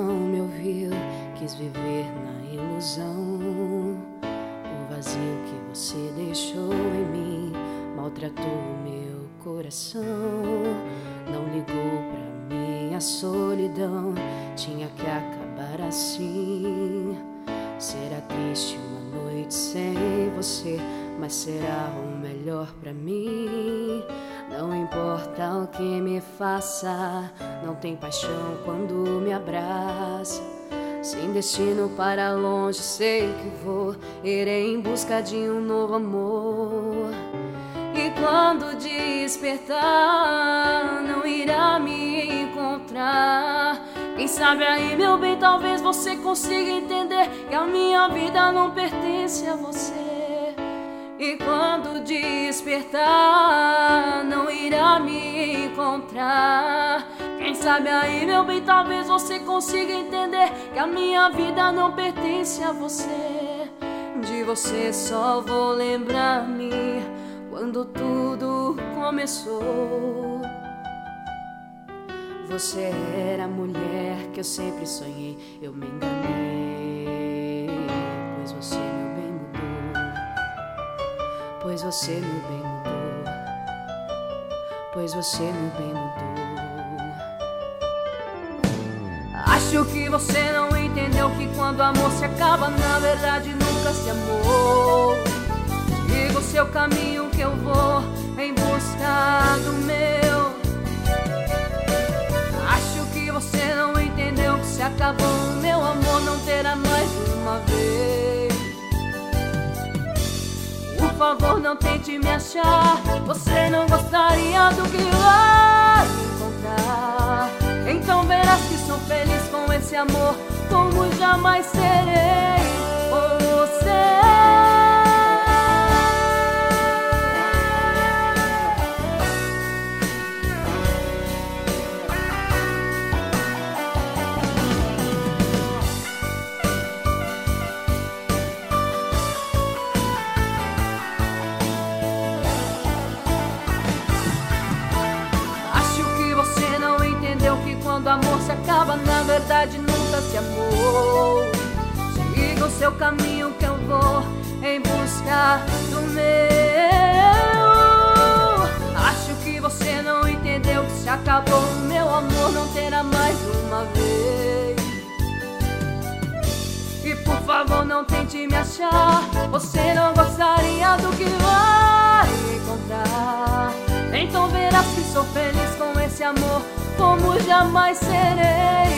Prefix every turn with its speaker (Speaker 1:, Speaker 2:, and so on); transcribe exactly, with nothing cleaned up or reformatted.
Speaker 1: não me ouviu, quis viver na ilusão. O vazio que você deixou em mim maltratou meu coração. Não ligou pra minha solidão, tinha que acabar assim. Será triste uma noite sem você, mas será o melhor pra mim. Não importa o que me faça, não tem paixão quando me abraça. Sem destino para longe sei que vou, irei em busca de um novo amor. E quando despertar, não irá me encontrar. Quem sabe aí, meu bem, talvez você consiga entender que a minha vida não pertence a você. E quando despertar, não irá me encontrar. Quem sabe aí, meu bem, talvez você consiga entender que a minha vida não pertence a você. De você só vou lembrar-me quando tudo começou. Você era a mulher que eu sempre sonhei, eu me enganei, pois você, meu bem, mudou. Pois você, meu bem, mudou. Pois você, meu bem, mudou. Acho que você não entendeu que quando o amor se acaba, na verdade nunca se amou. Siga o seu caminho que eu vou em busca do meu. Acho que você não entendeu que se acabou o meu amor, não terá mais uma vez. Por favor, não tente me achar, você não gostaria do que vai encontrar. Então verás que sou feliz com esse amor, como jamais serei por você. Quando o amor se acaba, na verdade nunca se amou. Siga o seu caminho que eu vou em busca do meu. Acho que você não entendeu que se acabou o meu amor, não terá mais uma vez. E por favor, não tente me achar, você não gostaria do que vai encontrar. Então verás que sou feliz com esse amor, como jamais serei